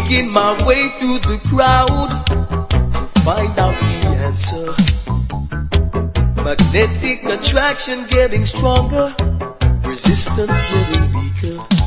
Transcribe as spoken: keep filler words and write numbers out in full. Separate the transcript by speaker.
Speaker 1: Making my way through the crowd, find out the answer. Magnetic attraction getting stronger, resistance getting weaker.